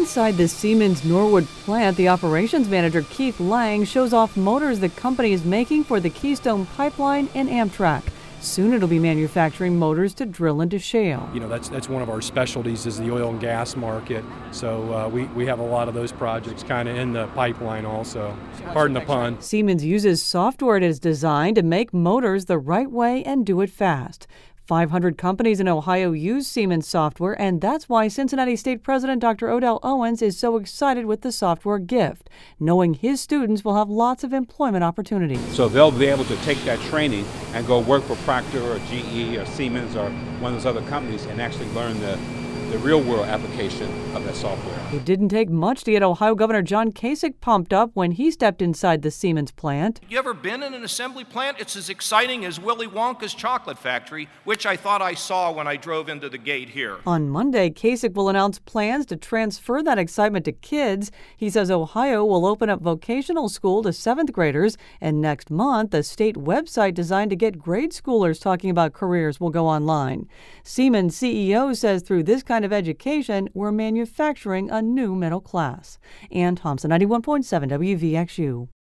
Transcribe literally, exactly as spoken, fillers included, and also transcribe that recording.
Inside the Siemens Norwood plant, the operations manager Keith Lang shows off motors the company is making for the Keystone Pipeline and Amtrak. Soon it'll be manufacturing motors to drill into shale. You know, that's that's one of our specialties is the oil and gas market. So uh, we, we have a lot of those projects kind of in the pipeline also. Pardon the pun. Siemens uses software it is designed to make motors the right way and do it fast. five hundred companies in Ohio use Siemens software, and that's why Cincinnati State President Doctor Odell Owens is so excited with the software gift, knowing his students will have lots of employment opportunities. So they'll be able to take that training and go work for Procter or G E or Siemens or one of those other companies and actually learn the the real-world application of that software. It didn't take much to get Ohio Governor John Kasich pumped up when he stepped inside the Siemens plant. You ever been in an assembly plant? It's as exciting as Willy Wonka's chocolate factory, which I thought I saw when I drove into the gate here. On Monday, Kasich will announce plans to transfer that excitement to kids. He says Ohio will open up vocational school to seventh graders, and next month, a state website designed to get grade schoolers talking about careers will go online. Siemens C E O says through this kind of education, we're manufacturing a new middle class. Ann Thompson, ninety-one point seven W V X U.